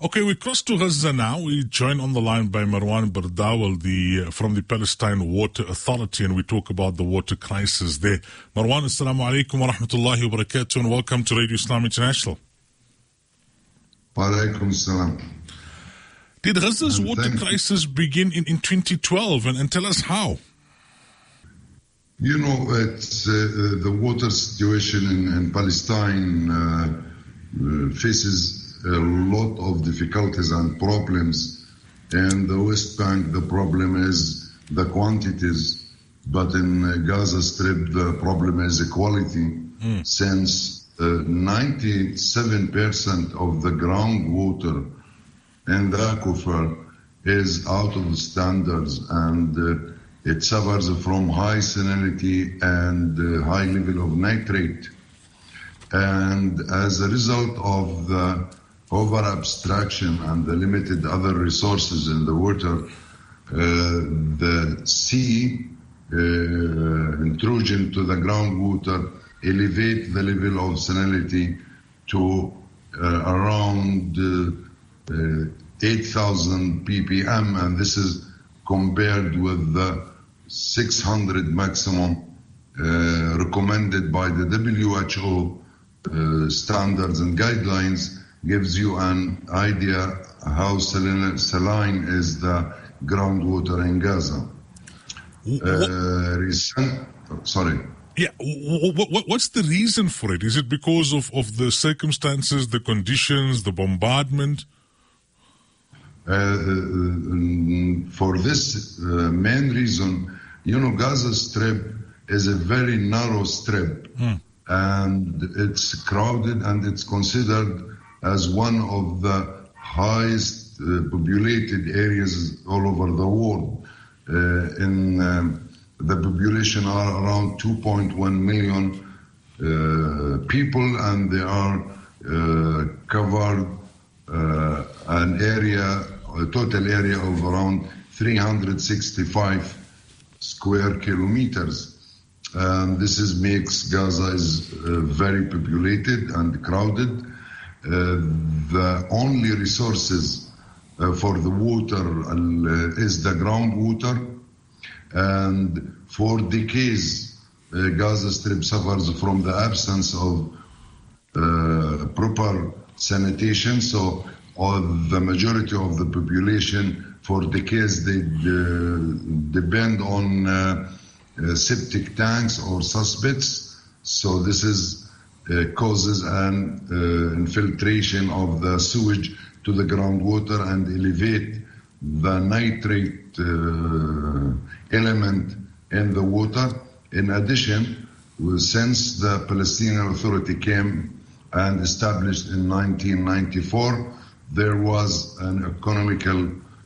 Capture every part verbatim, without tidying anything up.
Okay, we cross to Gaza now. We join on the line by Marwan Bardawal the, uh, from the Palestine Water Authority, and we talk about the water crisis there. Marwan, assalamu alaikum wa rahmatullahi wa barakatuh, and welcome to Radio Islam International. Wa alaikum salam. Did Gaza's and water crisis begin in, in twenty twelve, and, and tell us how? You know, it's, uh, the water situation in, in Palestine uh, faces a lot of difficulties and problems. In the West Bank, the problem is the quantities, but in Gaza Strip, the problem is the quality, mm. since uh, ninety-seven percent of the groundwater in the aquifer is out of standards, and uh, it suffers from high salinity and uh, high level of nitrate. And as a result of the over abstraction and the limited other resources in the water, uh, the sea uh, intrusion to the groundwater elevate the level of salinity to uh, around uh, uh, eight thousand p p m, and this is compared with the six hundred maximum uh, recommended by the W H O uh, standards and guidelines. Gives you an idea how saline, saline is the groundwater in Gaza. Uh, recent, sorry. Yeah, what, what's the reason for it? Is it because of, of the circumstances, the conditions, the bombardment? Uh, for this uh, main reason, you know, Gaza Strip is a very narrow strip, hmm. and it's crowded, and it's considered as one of the highest uh, populated areas all over the world. Uh, in um, the population are around two point one million uh, people, and they are uh, covered uh, an area, a total area of around three hundred sixty-five square kilometers. And this is makes Gaza is uh, very populated and crowded. Uh, the only resources uh, for the water uh, is the groundwater, and for decades uh, Gaza Strip suffers from the absence of uh, proper sanitation, so all the majority of the population for decades they uh, depend on uh, uh, septic tanks or suspects, so this is Uh, causes an uh, infiltration of the sewage to the groundwater and elevate the nitrate uh, element in the water. In addition, since the Palestinian Authority came and established in nineteen ninety-four, there was an economical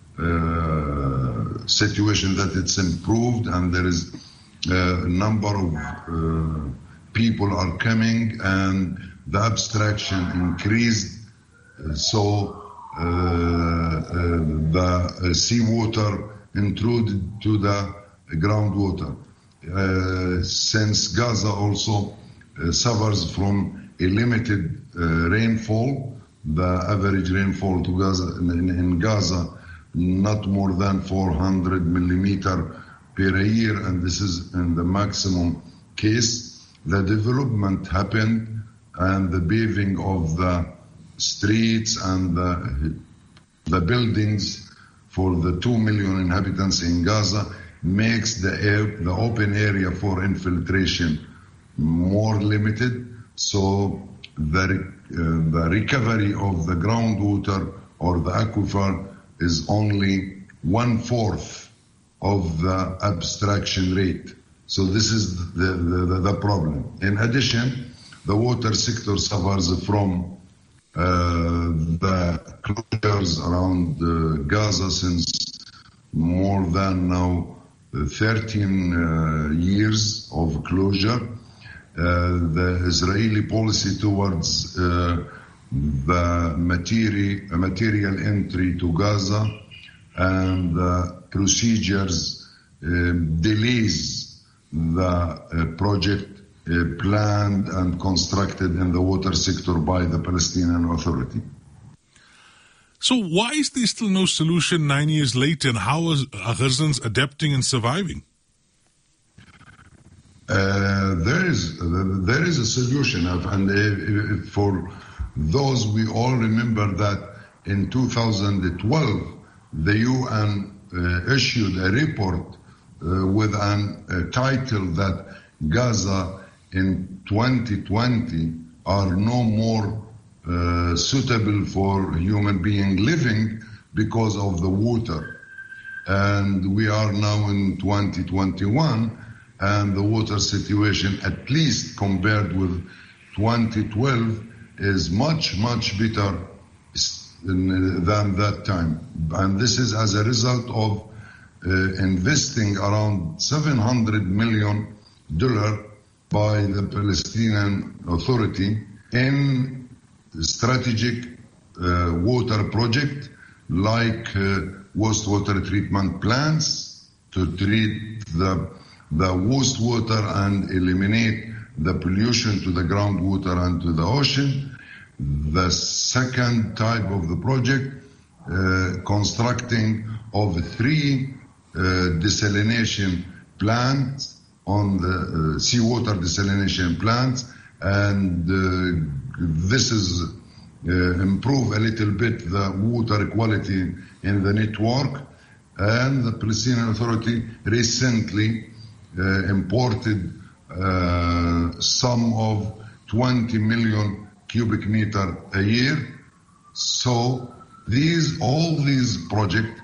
uh, situation that it's improved, and there is a number of uh, people are coming, and the abstraction increased, so uh, uh, the uh, seawater intruded to the groundwater. Uh, since Gaza also uh, suffers from a limited uh, rainfall, the average rainfall to Gaza in, in Gaza not more than four hundred millimeter per year, and this is in the maximum case. The development happened, and the paving of the streets and the, the buildings for the two million inhabitants in Gaza makes the, air, the open area for infiltration more limited. So the, uh, the recovery of the groundwater or the aquifer is only one-fourth of the abstraction rate. So this is the, the, the problem. In addition, the water sector suffers from uh, the closures around uh, Gaza since more than now thirteen uh, years of closure. Uh, the Israeli policy towards uh, the material, material entry to Gaza and the procedures uh, delays the uh, project uh, planned and constructed in the water sector by the Palestinian Authority. So why is there still no solution nine years later, and how is, are Gazans adapting and surviving? Uh, there is there is a solution, and uh, for those, we all remember that in two thousand twelve the U N uh, issued a report uh, with an, a title that Gaza in twenty twenty are no more uh, suitable for human being living because of the water, and we are now in twenty twenty-one. And the water situation, at least compared with twenty twelve, is much, much better than that time. And this is as a result of uh, investing around seven hundred million dollars by the Palestinian Authority in strategic uh, water project like uh, wastewater treatment plants to treat the the wastewater and eliminate the pollution to the groundwater and to the ocean. The second type of the project, uh, constructing of three uh, desalination plants on the uh, seawater desalination plants, and uh, this is uh, improve a little bit the water quality in the network. And the Palestinian Authority recently Uh, imported uh, sum of twenty million cubic meter a year. So these, all these projects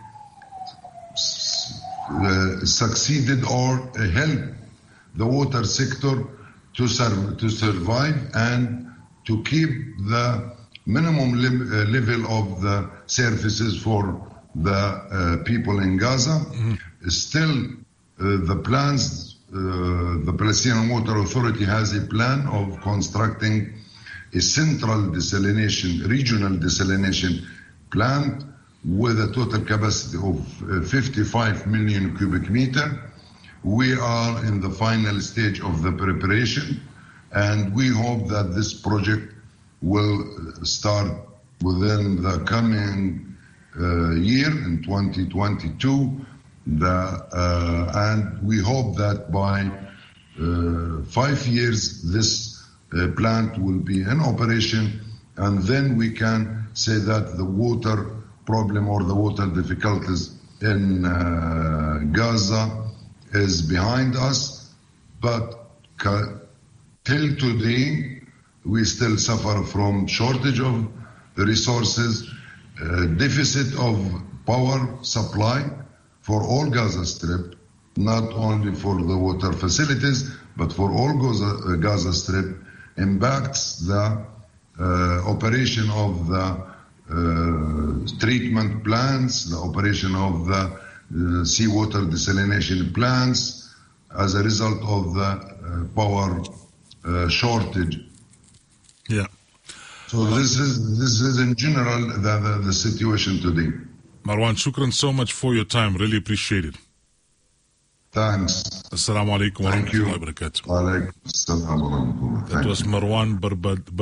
uh, succeeded or uh, helped the water sector to, serve, to survive and to keep the minimum lim- uh, level of the services for the uh, people in Gaza. Mm-hmm. Still, Uh, the plans, uh, the Palestinian Water Authority has a plan of constructing a central desalination, regional desalination plant with a total capacity of uh, fifty-five million cubic meter. We are in the final stage of the preparation, and we hope that this project will start within the coming uh, year in twenty twenty-two. The, uh, and we hope that by uh, five years this uh, plant will be in operation, and then we can say that the water problem or the water difficulties in uh, Gaza is behind us. But ca- till today we still suffer from shortage of resources, uh, deficit of power supply for all Gaza Strip, not only for the water facilities, but for all Gaza, uh, Gaza Strip, impacts the uh, operation of the uh, treatment plants, the operation of the uh, seawater desalination plants, as a result of the uh, power uh, shortage. Yeah. So this is this is in general the, the, the situation today. Marwan, shukran so much for your time. Really appreciate it. Thanks. Assalamu alaikum wa rahmatullahi wa barakatuh. Wa alaikum assalam wa rahmatullah. That was Marwan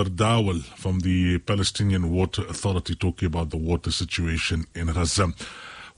Bardawal from the Palestinian Water Authority talking about the water situation in Gaza.